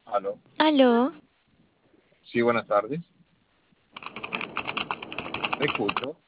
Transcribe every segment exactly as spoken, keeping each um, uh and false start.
Aló. Aló, Sí, buenas tardes. Le escucho.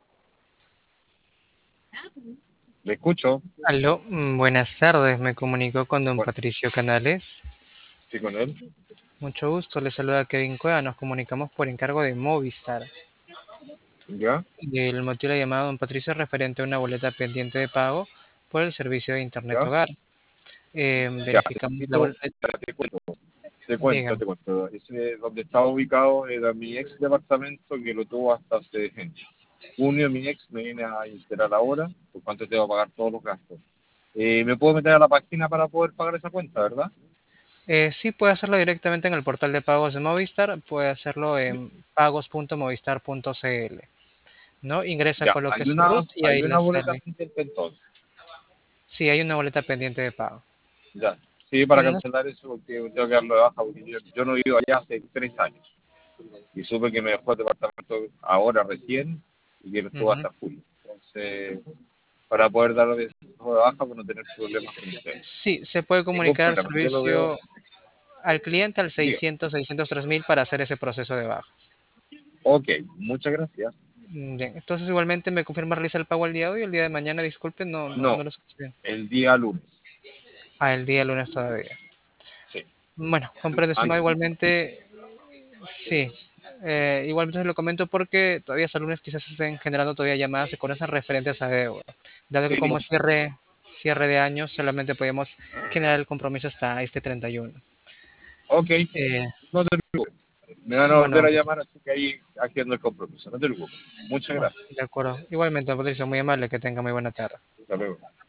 Le escucho. Aló, mm, buenas tardes, me comunicó con don Bueno, Patricio Canales. sí, con él. Mucho gusto, le saluda Kevin Cueva, nos comunicamos por encargo de Movistar. ¿Ya? Y el motivo de la llamada, don Patricio, es referente a una boleta pendiente de pago por el servicio de Internet ¿Ya? Hogar. Eh, Ya. verificamos la Necesito, boleta, te cuento, te cuento, dígame. te cuento. Ese donde estaba ubicado era mi ex departamento que lo tuvo hasta hace junio. Mi ex me viene a enterar ahora por cuánto tengo que pagar todos los gastos. Eh, me puedo meter a la página para poder pagar esa cuenta, ¿verdad? Eh, sí, puede hacerlo directamente en el portal de pagos de Movistar, puede hacerlo en pagos punto movistar punto cl, ¿no? Ingresa, Ya. coloque Hay su una, RUT y hay ahí le una boleta sale. pendiente entonces. Sí, hay una boleta pendiente de pago. Ya. Sí, para Bueno, no cancelar eso porque tengo que darlo de baja porque yo, yo no vivo allá hace tres años. Y supe que me dejó el departamento ahora recién y que no estuvo ujú. hasta julio. Entonces, para poder darlo de baja, para no tener problemas con ustedes. Sí, se puede Ningún comunicar al problema, yo lo veo. servicio al cliente al Diga, seiscientos, seiscientos tres mil para hacer ese proceso de baja. ok, muchas gracias. Mm, Bien, entonces igualmente me confirma realizar el pago el día de hoy, el día de mañana, disculpe, no, no, No, no lo escuché bien. el día lunes. Ah, el día lunes todavía. Sí, Bueno, comprendo, estimado, antes. igualmente, sí. Eh, igualmente se lo comento porque todavía hasta el lunes quizás se estén generando todavía llamadas con esas referentes a deuda. Dado que Sí, como es cierre, cierre de año, solamente podemos generar el compromiso hasta este treinta y uno. ok, Eh, no te preocupes. Me van a volver bueno, a llamar, así que ahí haciendo el compromiso. No te preocupes. Muchas bueno, gracias. de acuerdo. Igualmente, Patricio, muy amable, que tenga muy buena tarde. Hasta luego.